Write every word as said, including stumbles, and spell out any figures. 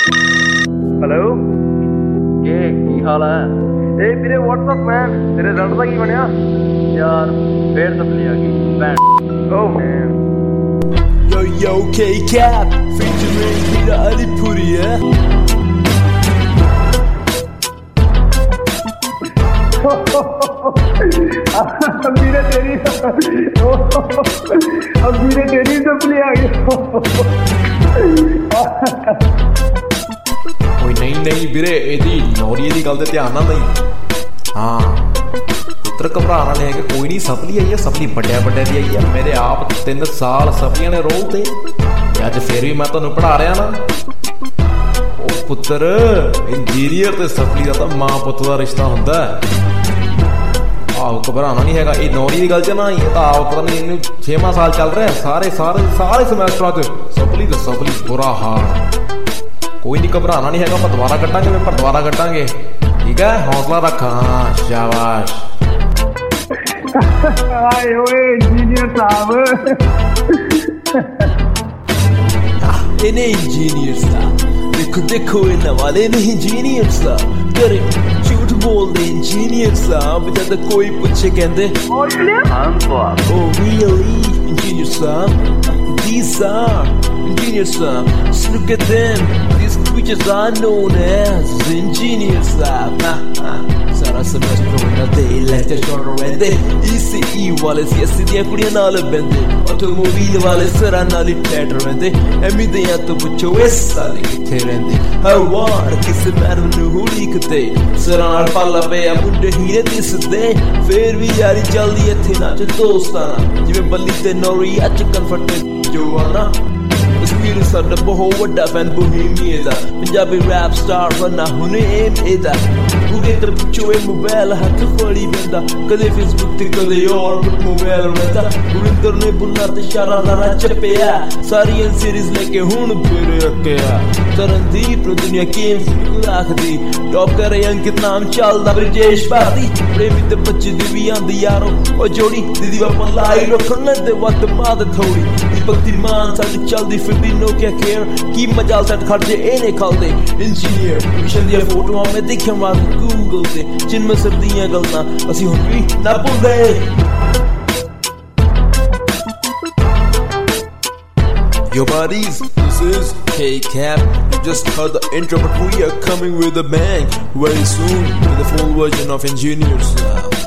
Hello ਕੀ ਕੀ ਹਾਲ ਹੈ? ਇਹ ਵੀਰੇ WhatsApp ਮੈਨ ਤੇਰੇ ਰਿਜ਼ਲਟ ਦਾ ਕੀ ਬਣਿਆ ਯਾਰ ਫੇਰ ਸਪਲੀ ਆ ਗਈ ਭੈਣ। ਓ ਮੈਨ Yo, yo, K-Cap, featuring Peter Alipuri, yeah? ਵੀਰੇ ਤੇਰੀ अब ਵੀਰੇ ਤੇਰੀ ਸਪਲੀ ਆ ਗਈ। ਓਏ ਨਹੀਂ ਨਹੀਂ ਵੀਰੇ, ਇਹਦੀ ਨੌਰੀਏ ਦੀ ਗੱਲ ਤੇ ਧਿਆਨ ਨਾ ਦੇਈ। ਹਾਂ ਪੁੱਤਰ ਘਬਰਾਉਣ ਵਾਲੇ ਹੈਗੇ, ਕੋਈ ਨਹੀਂ, ਸਪਲੀ ਆਈ ਹੈ, ਸਪਲੀ ਵੱਡਿਆ ਵੱਡਿਆ ਦੀ ਆਈ ਹੈ। ਮੇਰੇ ਆਪ ਤਿੰਨ ਸਾਲ ਸਪਲੀਆਂ ਨੇ ਰੋਲ ਤੇ ਅੱਜ ਫਿਰ ਵੀ ਮੈਂ ਤੁਹਾਨੂੰ ਪੜ੍ਹਾ ਰਿਹਾ ਨਾ। ਉਹ ਪੁੱਤਰ ਇੰਜੀਨੀਅਰ ਤੇ ਸਪਲੀ ਦਾ ਤਾਂ ਮਾਂ ਪੁੱਤ ਦਾ ਰਿਸ਼ਤਾ ਹੁੰਦਾ। ਆਹੋ ਘਬਰਾਉਣਾ ਨਹੀਂ ਹੈਗਾ। ਇਹ ਨੌਰੀ ਦੀ ਗੱਲ ਚ ਨਾ, ਇਹ ਤਾਂ ਆਪ ਪਤਾ ਨਹੀਂ ਇਹਨੂੰ ਛੇਵਾਂ ਸਾਲ ਚੱਲ ਰਿਹਾ, ਸਾਰੇ ਸਾਰੇ ਸਾਰੇ ਸਮੈਸਟਰਾਂ ਚ ਸਪਲੀ ਤੇ ਸਪਲੀ ਬੁਰਾ ਹਾਲ। ਕੋਈ ਨਹੀਂ ਘਬਰਾਉਣਾ ਨਹੀਂ ਹੈਗਾ, ਆਪਾਂ ਦੁਬਾਰਾ ਕੱਟਾਂਗੇ, ਪੇਪਰ ਦੁਬਾਰਾ ਕੱਟਾਂਗੇ, ਠੀਕ ਹੈ? ਹੌਸਲਾ ਰੱਖ। ਹਾਂ ਸ਼ਾਬਾਸ਼। ਆਏ ਓਏ ਇੰਜੀਨੀਅਰ ਸਾਹਿਬ, ਇਹਨੇ ਇੰਜੀਨੀਅਰ ਸਾਹਿਬ ਦੇਖੋ ਦੇਖੋ, ਇਹਨਾਂ ਵਾਲੇ ਨੇ ਇੰਜੀਨੀਅਰ ਸਾਹਿਬ ਕਰੇ ਝੂਠ ਬੋਲਦੇ ਇੰਜੀਨੀਅਰ ਸਾਹਿਬ। ਜਦ ਕੋਈ ਪੁੱਛੇ ਕਹਿੰਦੇ ਓ ਰੀਅਲੀ ਇੰਜੀਨੀਅਰ ਸਾਹਿਬ, these are engineers ਸਾਹਿਬ। Just look at them, these creatures are known as engineers ਸਾਹਿਬ। ਸਾਰਾ ਸਮੈਸਟਰ ਉਹਨਾਂ ਦੇ ਲੈਕਚਰ ਛੋੜ ਰਹਿੰਦੇ, E C E ਵਾਲੇ C S E ਦੀਆਂ ਕੁੜੀਆਂ ਨਾਲ ਬਹਿੰਦੇ, ਆਟੋਮੋਬਾਈਲ ਵਾਲੇ ਸਰਾਂ ਨਾਲ ਹੀ ਠਹਿਰ ਰਹਿੰਦੇ। ਐਵੇਂ ਦੇ ਆ ਤੋਂ ਪੁੱਛੋ ਇਸ ਸਾਲੇ ਕਿੱਥੇ ਰਹਿੰਦੇ? ਹਰ ਵਾਰ ਕਿਸੇ ਮੈਡਮ ਨੂੰ ਹੁੜੀਕਦੇ, ਸਰਾਂ ਨਾਲ ਪਾਲਾ ਪਿਆ ਮੁੰਡੇ ਹੀਰੇ ਦਿਸਦੇ। ਫੇਰ ਵੀ ਯਾਰੀ ਚੱਲਦੀ ਇੱਥੇ ਨਾ ਚ ਦੋਸਤਾਨਾ, ਜਿਵੇਂ ਬੱਲੀ ਤੇ ਨੌਰੀ ਅੱਜ ਕਨਫਰਟ ਜੋਆਨਾ। ਕਸ਼ਮੀਰ ਸਾਡਾ ਬਹੁਤ ਵੱਡਾ ਫੈਨ ਬੋਹੀਮੀਏ ਦਾ, ਪੰਜਾਬੀ ਰੈਪ ਸਟਾਰ ਬਣਨਾ ਹੁਣੇ ਏਮ ਇਹਦਾ। ਉਹਦੇ ਤੇ ਪੁੱਛੋ ਇਹ ਮੋਬਾਈਲ ਹੱਥ ਫੜੀ ਬੰਦਾ, ਕਦੇ ਫੇਸਬੁੱਕ ਤੇ ਕਦੇ ਹੋਰ ਮੋਬਾਈਲ ਰਹਿੰਦਾ। ਗੁਰਿੰਦਰ ਨੇ ਬੁੱਲਾ ਤੇ ਸ਼ਾਰਾ ਰਾਰਾ ਚੱਪਿਆ, ਸਾਰੀਆਂ ਸੀਰੀਜ਼ ਲੈ ਕੇ ਹੁਣ ਫਿਰ ਅੱਕਿਆ। ਤਰਨਦੀਪ ਨੂੰ ਦੁਨੀਆ ਗੇਮਸ ਰੱਖਦੀ, ਟੌਪ ਕਰੇ ਅੰਕਿਤ ਨਾਮ ਚੱਲਦਾ ਬ੍ਰਿਜੇਸ਼ ਭਾਰਤੀ। ਪ੍ਰੇਮੀ ਤੇ ਬੱਚੇ ਦੀ ਵੀ ਆਂਦੀ ਯਾਰੋ ਉਹ ਜੋੜੀ, ਦੀਦੀ ਵਾਪਾ ਲਾਈ ਰੱਖਣ ਲੈਂਦੇ ਵੱਧ ਮਾਦ ਥੋੜੀ। ਦੀਪਕ ਦੀ ਮਾਨ ਸਾਡੀ ਚੱਲਦੀ ਫਿਰਦੀ ਨੋ ਕਿਆ ਕੇਅਰ, ਕੀ ਮਜਾਲ ਸੈਟ ਖੜਦੇ ਇਹਨੇ ਖਾਲਦੇ ਇੰਜੀਨੀਅਰ। ਮਿਸ਼ਨ ਦੀਆਂ ਫੋਟੋਆਂ ਮੈਂ ਦੇਖਿਆ ਮਾਰ ਗੂਗਲ ਤੇ, ਜਿਨ੍ਹਾਂ ਸਰਦੀਆਂ ਗੱਲਾਂ ਅਸੀਂ ਹੁਣ ਵੀ ਨਾ ਭੁੱਲਦੇ। Yo buddies, this is K-Cap. You just heard the intro, but we are coming with a bang very soon with a full version of Engineers.